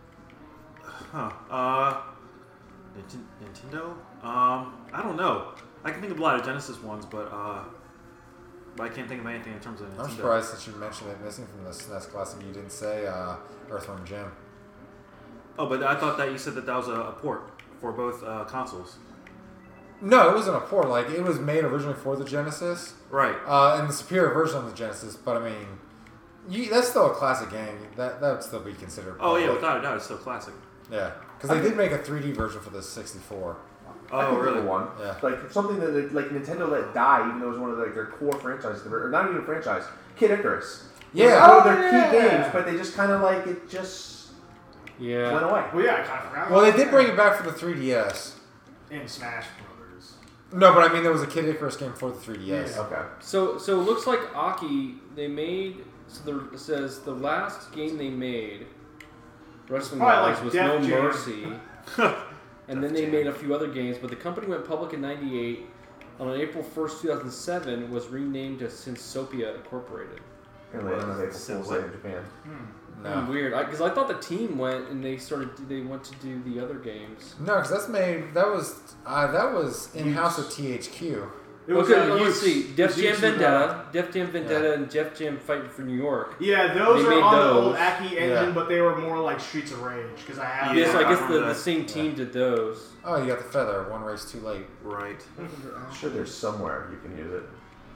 Huh. Uh, Ninten- Nintendo? Um, I don't know. I can think of a lot of Genesis ones, but uh, but I can't think of anything in terms of Nintendo. I'm surprised since you mentioned it missing from the S N E S Classic you didn't say uh, Earthworm Jim. Oh, but I thought that you said that that was a, a port for both uh, consoles. No, it wasn't a port. Like it was made originally for the Genesis, Right. uh, and the superior version of the Genesis. But I mean, you, that's still a classic game. That that would still be considered. Oh yeah, public. without a doubt, it's still classic. Yeah, because they did make a three D version for the sixty-four. I Oh can think really? of one. Yeah. Like something that like Nintendo let die, even though it was one of like their core franchises, or not even a franchise. Kid Icarus. It was Yeah. one of their Oh, key yeah. games, but they just kind of like it just Yeah. went away. Well, yeah, I kind of forgot. Well, they about did that. bring it back for the three D S. in Smash Brothers. No, but I mean there was a Kid Icarus game for the three D S. Yeah. Okay. So so it looks like Aki they made so the, it says the last game they made wrestling Probably wise like was Def No Jam. Mercy, and then they made a few other games. But the company went public in ninety-eight. On April first, two thousand seven, was renamed to Synsopia Incorporated. And they don't have April Since Fool's when? Day in Japan. No, Hmm, weird, because I, thought the team went and they started. They went to do the other games. no, because that's made that was uh, that was in house at T H Q. It was, Okay, uh, let's Use- see. Def Jam Use with, uh, Vendetta, Def Jam Vendetta, and Def Jam Fighting for New York. Yeah, those They are made on those. the old Aki engine, Yeah. but they were more like Streets of Rage because I have. Yeah, so I I guess the, remember the that. same team did those. Oh, you got the feather. One race too late. Right. I'm sure there's somewhere you can use it.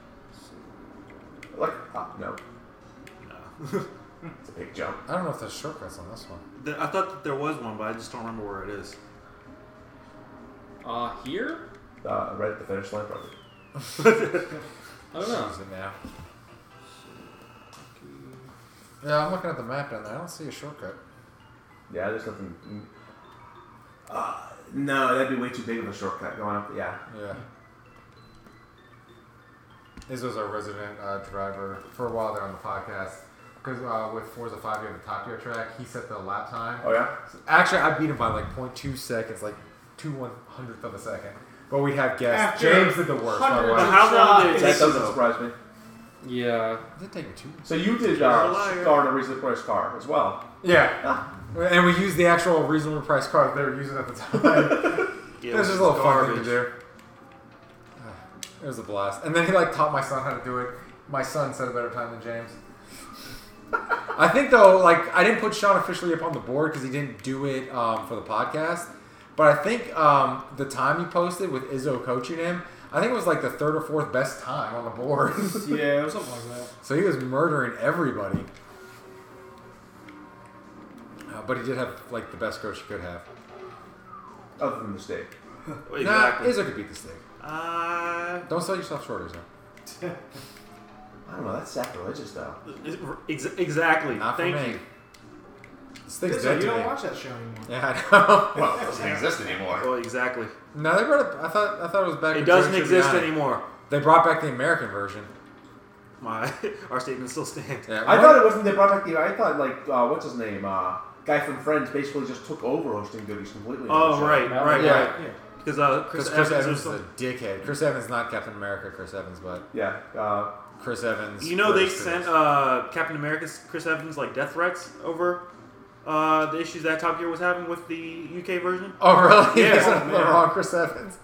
Like, oh, no, No. it's a big jump. I don't know if there's shortcuts on this one. Th- I thought that there was one, but I just don't remember where it is. Uh, here? Uh, right at the finish line, probably. I don't know. Use it now. Yeah, I'm looking at the map down there. I don't see a shortcut. Yeah, there's nothing. Uh, no, that'd be way too big of a shortcut going up. Yeah. Yeah. This was our resident uh, driver for a while there on the podcast. Because uh, with Forza five, you have the Tokyo track. He set the lap time. Oh yeah. Actually, I beat him by like zero point two seconds, like two one hundredth of a second. But we'd have guests. After James did the worst, by the hundreds way. of How long did it tries. That take doesn't though? surprise me. Yeah. It did take me two. So you did You're a uh, liar. star in a reasonably priced car as well. Yeah. And we used the actual reasonably priced car that they were using at the time. Yeah, It was it just a little fun thing garbage. to do. It was a blast. And then he like taught my son how to do it. My son said a better time than James. I think though, like I didn't put Sean officially up on the board because he didn't do it um, for the podcast. But I think um, the time he posted with Izzo coaching him, I think it was like the third or fourth best time on the board. Yeah, it was something like that. So he was murdering everybody. Uh, but he did have like the best coach he could have. Other than the steak. Exactly. Nah, Izzo could beat the steak. Uh, Don't sell yourself short, Izzo. I don't know. That's sacrilegious though. ex- exactly. Not for Thank me. you. This thing's This- dead you to don't me. watch that show anymore. Yeah, I know. Well, it doesn't exist anymore. Well, exactly. No, they brought it. I thought. I thought it was back. It with doesn't Joe exist Tribbiani. anymore. They brought back the American version. My our statement still stands. Yeah, I one- thought it wasn't they brought back the. I thought like uh, what's his name? Uh, guy from Friends basically just took over hosting Goodies completely. on the Oh show. right, Yeah. right, Yeah. right. Because uh, Chris, Chris, Chris Evans, Evans, was is a dickhead. Chris Evans, not Captain America. Chris Evans, but Yeah. Uh, Chris Evans. You know they versus- sent uh, Captain America's Chris Evans like death threats over uh, the issues that Top Gear was having with the U K version. Oh really? Yeah. They sent Oh, the man. wrong Chris Evans.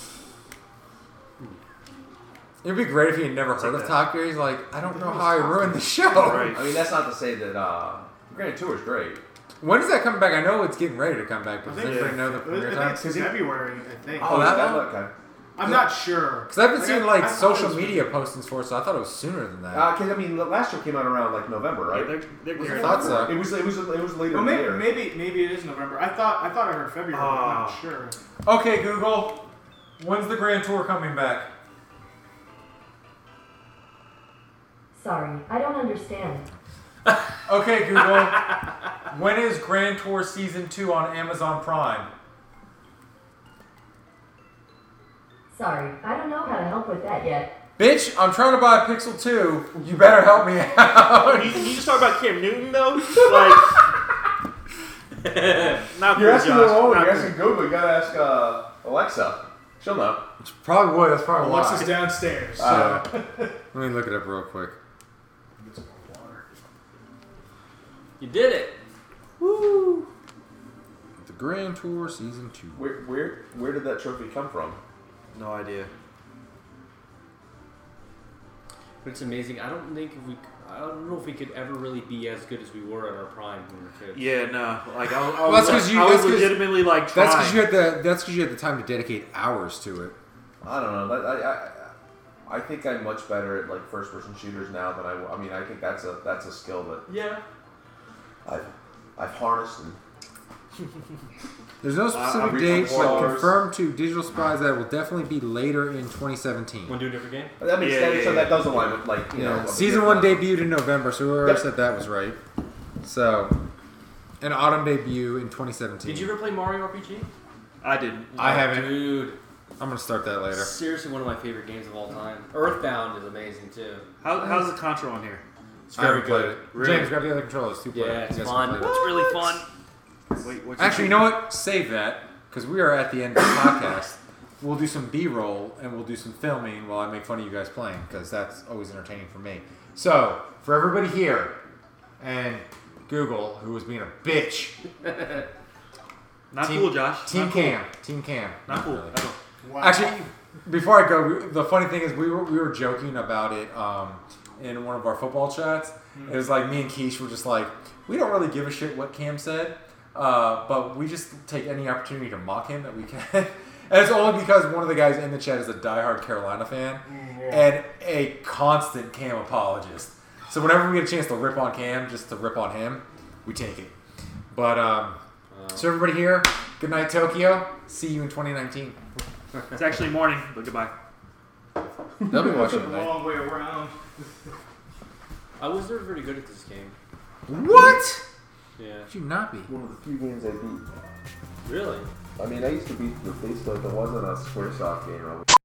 It'd be great if he had never heard of that. Top Gear. He's like, I don't know how I ruined the show. Right. I mean, that's not to say that uh, Grand Tour is great. When is that coming back? I know it's getting ready to come back, but I does think- anybody know the I premiere think time? it's February, I think. Oh, that that long? okay. I'm not sure. Because I've been Like, seeing I- like I thought social it was media postings for it, so I thought it was sooner than that. Because I mean, the last year came out around like November, right? They're, they're Was it gearing thought up. so. It was it was it was later Well, in the maybe, year. maybe maybe it is November. I thought I thought I heard February. but I'm not Ah. sure. Okay, Google. When's the Grand Tour coming back? Sorry, I don't understand. Okay, Google. When is Grand Tour Season two on Amazon Prime? Sorry, I don't know how to help with that yet. Bitch, I'm trying to buy a Pixel two. You better help me out. You, you just talk about Cam Newton though, like. not You're cool, asking Josh. the wrong one. Not You're cool. asking Google. You gotta ask uh, Alexa. She'll know. Probably would. That's probably Alexa's why. downstairs. So. Uh, Let me look it up real quick. Get some more water. You did it. The Grand Tour Season two. where where where did that trophy come from? No idea. But it's amazing. I don't think if we. I don't know if we could ever really be as good as we were at our prime when we were kids. Yeah, no. Like I, I Well, was, that's 'cause you- I was that's 'cause- legitimately like trying. That's because you had the. That's because you had the time to dedicate hours to it. I don't know. That- I, I I think I'm much better at like first person shooters now than I. I mean, I think that's a that's a skill that Yeah. I've I've harnessed and. There's no I'll specific reach date, for but yours. confirmed to Digital Spies that it will definitely be later in twenty seventeen. Want to do a different game? That makes Yeah, sense. yeah, so yeah. that does align with like you know. Yeah, a season big- one debuted in November, so whoever Yep. said that was right. So, an autumn debut in twenty seventeen. Did you ever play Mario R P G? I didn't. I haven't. Dude, I'm gonna start that later. seriously, one of my favorite games of all time. Earthbound is amazing too. How, how's the Contra on here? It's I very haven't played good. it. Really? James, grab the other controllers. Two player. Yeah, it's You guys fun. can play It's that. really fun. Wait, what's Actually, you know what? Save that because we are at the end of the podcast. We'll do some B-roll and we'll do some filming while I make fun of you guys playing because that's always entertaining for me. So, for everybody here and Google, who was being a bitch, Not Team- cool, Josh. Team Not cool. Cam, Team Cam. Not cool. really. At all. Wow. Actually, before I go, we, the funny thing is we were we were joking about it um, in one of our football chats. It was like me and Keish were just like, we don't really give a shit what Cam said, uh, but we just take any opportunity to mock him that we can. And it's only because one of the guys in the chat is a diehard Carolina fan and a constant Cam apologist. So whenever we get a chance to rip on Cam, just to rip on him, we take it. But um, so everybody here, good night Tokyo. See you in twenty nineteen. It's actually morning, but goodbye. They'll be watching Took a tonight. long way around. I was never very good at this game. What? Yeah. Should you not be? One of the few games I beat. Really? I mean, I used to beat the base, but there wasn't a Squaresoft game. I